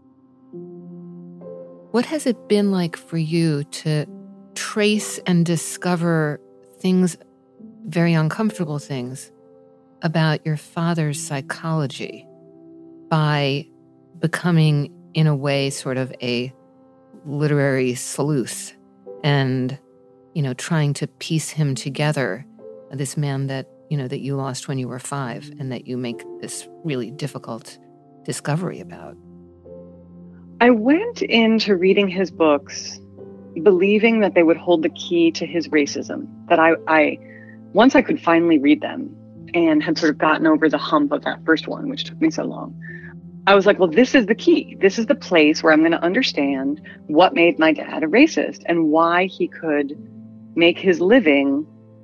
What has it been like for you to trace and discover things, very uncomfortable things, about your father's psychology by becoming, in a way, sort of a literary sleuth and, trying to piece him together, this man that you lost when you were 5 and that you make this really difficult discovery about? I went into reading his books believing that they would hold the key to his racism, that I once I could finally read them and had sort of gotten over the hump of that first one, which took me so long, I was like, well, this is the key. This is the place where I'm going to understand what made my dad a racist and why he could make his living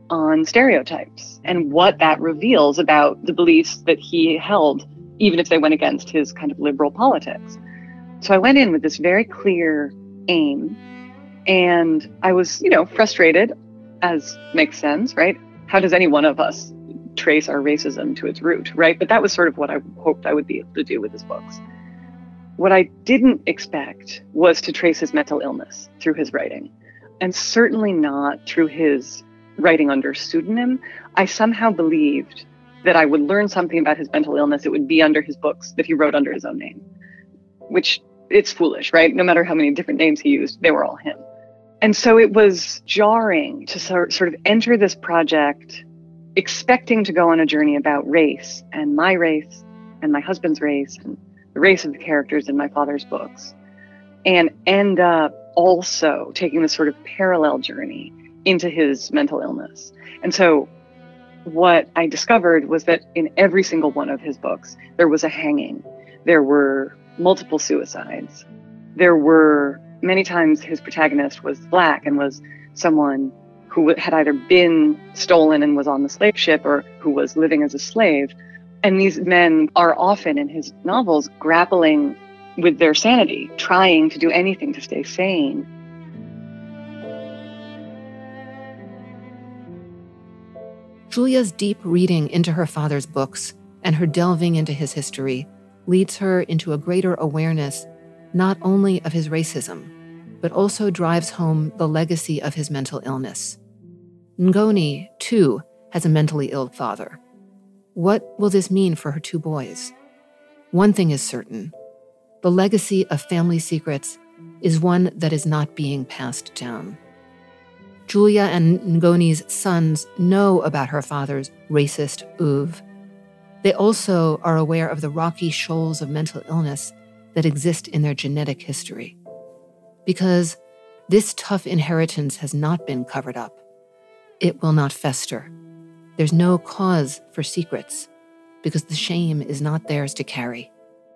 on stereotypes and what that reveals about the beliefs that he held, even if they went against his kind of liberal politics. So I went in with this very clear aim, and I was, frustrated, as makes sense, right? How does any one of us trace our racism to its root, right? But that was sort of what I hoped I would be able to do with his books. What I didn't expect was to trace his mental illness through his writing, and certainly not through his writing under pseudonym. I somehow believed that I would learn something about his mental illness. It would be under his books that he wrote under his own name, which it's foolish, right? No matter how many different names he used, they were all him. And so it was jarring to sort of enter this project expecting to go on a journey about race and my husband's race and the race of the characters in my father's books, and end up also taking this sort of parallel journey into his mental illness. And so what I discovered was that in every single one of his books, there was a hanging. There were multiple suicides. There were many times his protagonist was Black and was someone who had either been stolen and was on the slave ship or who was living as a slave. And these men are often in his novels grappling with their sanity, trying to do anything to stay sane. Julia's deep reading into her father's books and her delving into his history leads her into a greater awareness not only of his racism, but also drives home the legacy of his mental illness. Ngoni, too, has a mentally ill father. What will this mean for her two boys? One thing is certain. The legacy of family secrets is one that is not being passed down. Julia and Ngoni's sons know about her father's racist oeuvre. They also are aware of the rocky shoals of mental illness that exist in their genetic history. Because this tough inheritance has not been covered up. It will not fester. There's no cause for secrets, because the shame is not theirs to carry.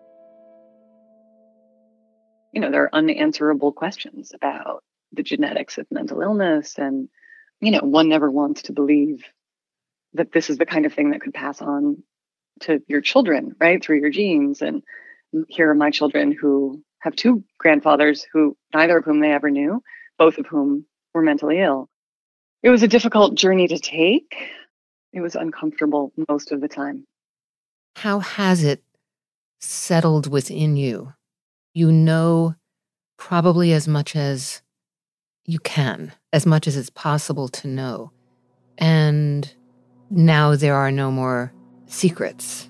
There are unanswerable questions about the genetics of mental illness. And, one never wants to believe that this is the kind of thing that could pass on to your children, right? Through your genes. And here are my children who have two grandfathers who neither of whom they ever knew, both of whom were mentally ill. It was a difficult journey to take. It was uncomfortable most of the time. How has it settled within you? You know probably as much as you can, as much as it's possible to know. And now there are no more secrets.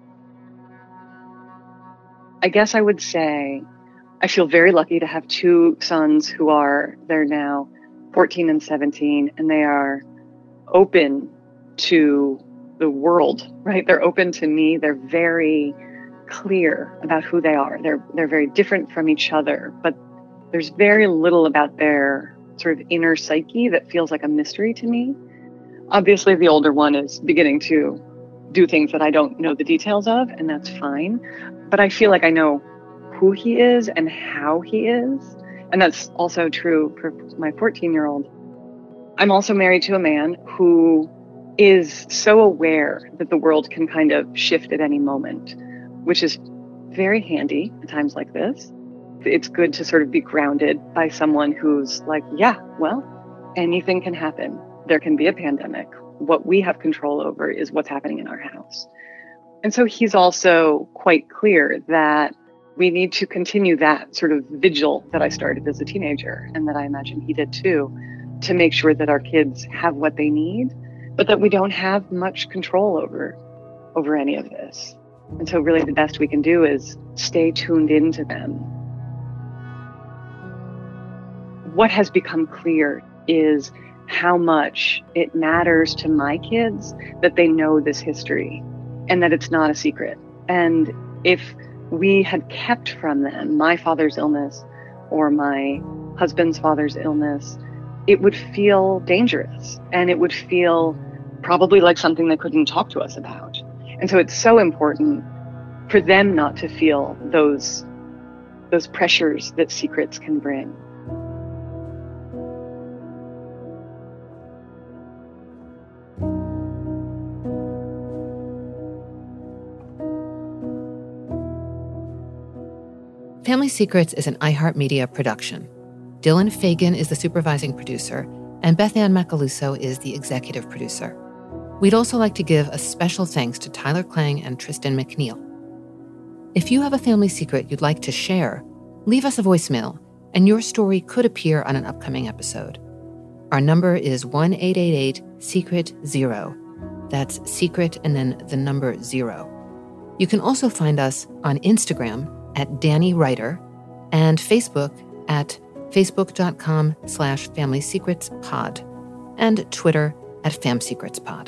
I guess I would say I feel very lucky to have two sons they're now 14 and 17, and they are open to the world, right? They're open to me. They're very clear about who they are. They're very different from each other, but there's very little about their sort of inner psyche that feels like a mystery to me. Obviously, the older one is beginning to do things that I don't know the details of, and that's fine. But I feel like I know who he is and how he is. And that's also true for my 14-year-old. I'm also married to a man who is so aware that the world can kind of shift at any moment, which is very handy at times like this. It's good to sort of be grounded by someone who's like, yeah, well, anything can happen. There can be a pandemic. What we have control over is what's happening in our house. And so he's also quite clear that we need to continue that sort of vigil that I started as a teenager, and that I imagine he did too, to make sure that our kids have what they need, but that we don't have much control over any of this. And so really the best we can do is stay tuned into them. What has become clear is how much it matters to my kids that they know this history and that it's not a secret. And if we had kept from them my father's illness or my husband's father's illness, it would feel dangerous, and it would feel probably like something they couldn't talk to us about. And so it's so important for them not to feel those pressures that secrets can bring. Family Secrets is an iHeartMedia production. Dylan Fagan is the supervising producer, and Beth Ann Macaluso is the executive producer. We'd also like to give a special thanks to Tyler Klang and Tristan McNeil. If you have a family secret you'd like to share, leave us a voicemail, and your story could appear on an upcoming episode. Our number is 1-888-SECRET-0. That's secret and then the number 0. You can also find us on Instagram at Danny Writer and Facebook at facebook.com/familysecretspod and Twitter at famsecretspod.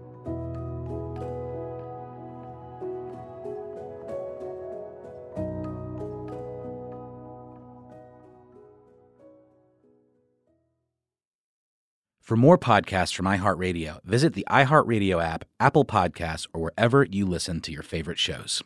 For more podcasts from iHeartRadio, visit the iHeartRadio app, Apple Podcasts, or wherever you listen to your favorite shows.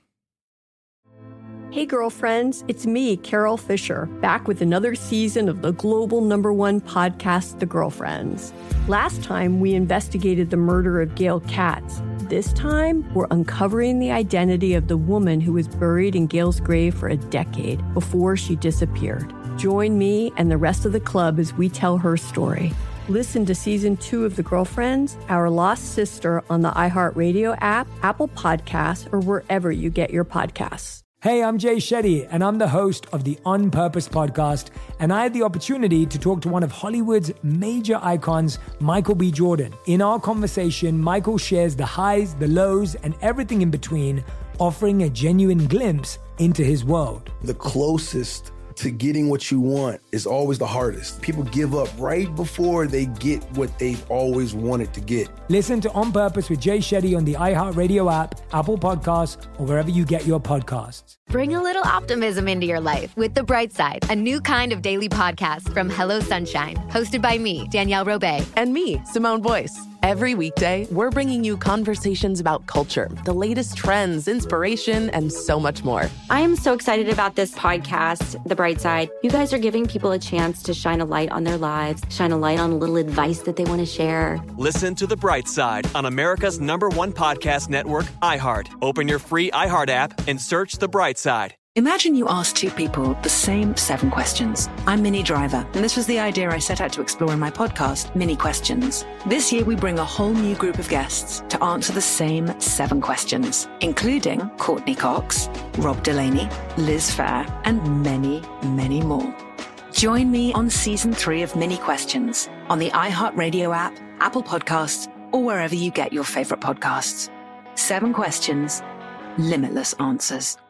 Hey, girlfriends, it's me, Carol Fisher, back with another season of the global #1 podcast, The Girlfriends. Last time, we investigated the murder of Gail Katz. This time, we're uncovering the identity of the woman who was buried in Gail's grave for a decade before she disappeared. Join me and the rest of the club as we tell her story. Listen to Season 2 of The Girlfriends, Our Lost Sister on the iHeartRadio app, Apple Podcasts, or wherever you get your podcasts. Hey, I'm Jay Shetty, and I'm the host of the On Purpose podcast, and I had the opportunity to talk to one of Hollywood's major icons, Michael B. Jordan. In our conversation, Michael shares the highs, the lows, and everything in between, offering a genuine glimpse into his world. The closest to getting what you want is always the hardest. People give up right before they get what they've always wanted to get. Listen to On Purpose with Jay Shetty on the iHeartRadio app, Apple Podcasts, or wherever you get your podcasts. Bring a little optimism into your life with The Bright Side, a new kind of daily podcast from Hello Sunshine, hosted by me, Danielle Robay. And me, Simone Boyce. Every weekday, we're bringing you conversations about culture, the latest trends, inspiration, and so much more. I am so excited about this podcast, The Bright Side. You guys are giving people a chance to shine a light on their lives, shine a light on a little advice that they want to share. Listen to The Bright Side on America's #1 podcast network, iHeart. Open your free iHeart app and search The Bright Side. Imagine you ask two people the same 7 questions. I'm Minnie Driver, and this was the idea I set out to explore in my podcast, Mini Questions. This year, we bring a whole new group of guests to answer the same 7 questions, including Courtney Cox, Rob Delaney, Liz Phair, and many, many more. Join me on Season 3 of Mini Questions on the iHeartRadio app, Apple Podcasts, or wherever you get your favorite podcasts. 7 questions, limitless answers.